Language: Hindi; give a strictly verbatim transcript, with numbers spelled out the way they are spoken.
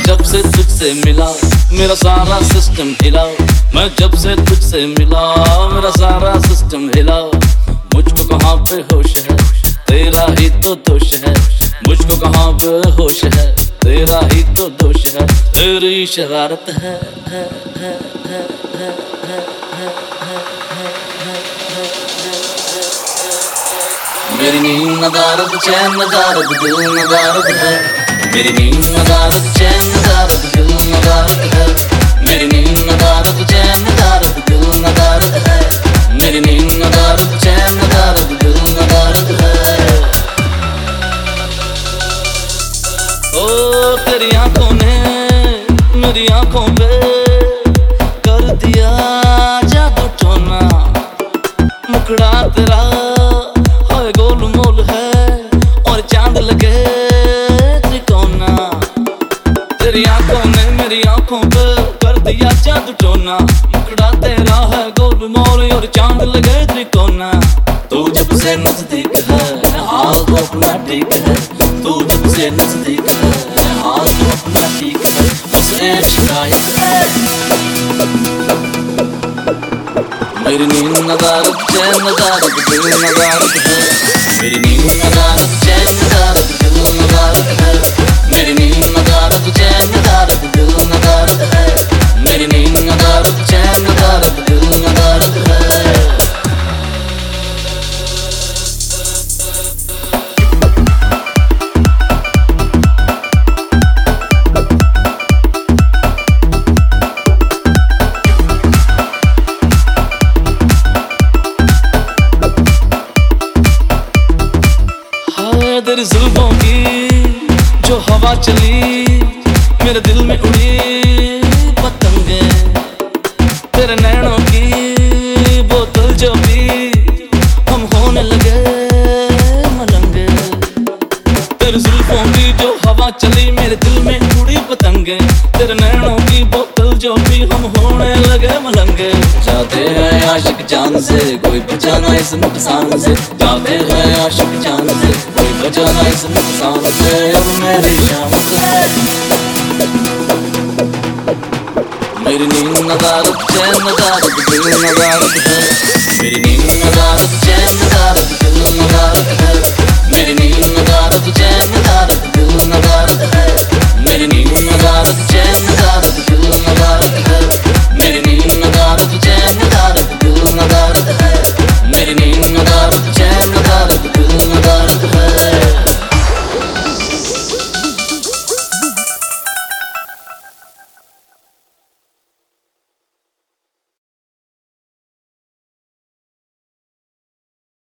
जब से तुझसे मिला मेरा सारा सिस्टम हिला। मैं जब से तुझसे मिला मेरा सारा सिस्टम हिला। मुझको कहाँ पे होश है तेरा ही तो दोष है। मुझको कहाँ पे होश है तेरा ही तो दोष है। तेरी शरारत है, है, है, है, है, है, है, है, है, है। मेरी नींद नदारत चैन नदारत दिल नदारत है। मेरी नींद नदारत चैन नदारत दिल नदारत है। मेरी नींद नदारत चैन नदारत दिल नदारत है। मेरी नींद नदारत चैन नदारत दिल नदारत है। ओ तेरी आंखों ने मेरी आंखों पे कर दिया जादू टोना। मुखड़ा तेरा है गोल मोल है और चांद लगे त्रिकोना। तेरी आंखों ने मेरी आंखों पे कर दिया जादू टोना। मुखड़ा तेरा है गोल मोल और चांद लगे त्रिकोना। तू जब से नजदीक है हाल तो अपना ठीक है। तू जब से नजदीक है हाल तो अपना ठीक है। बस एक शिकायत है मेरी नींद नदारत चैन नदारत दिल नदारत है। मेरी नींद नदारत चैन नदारत दिल नदारत है। मेरी नींद नदारत चैन नदारत दिल नदारत है। मेरी नींद नदारत चैन नदारत दिल नदारत है। तेरी जुल्फों की जो हवा चली मेरे दिल में उड़ी पतंगे। तेरे नैनों की बोतल जो पी हम होने लगे मलंगे। तेरी जुल्फों की जो हवा चली मेरे दिल में उड़ी पतंगे। तेरे नैनों की बोतल जो पी हम होने लगे मलंगे। जाते हैं आशिक जान से कोई बचाना इस नुकसान से। जाते हैं आशिक जान से कोई बचाना इस नुकसान से। अब मेरी शामत है मेरी नींद नदारत चैन नदारत दिल नदारत है। मेरी नींद नदारत चैन नदारत दिल नदारत है। मेरी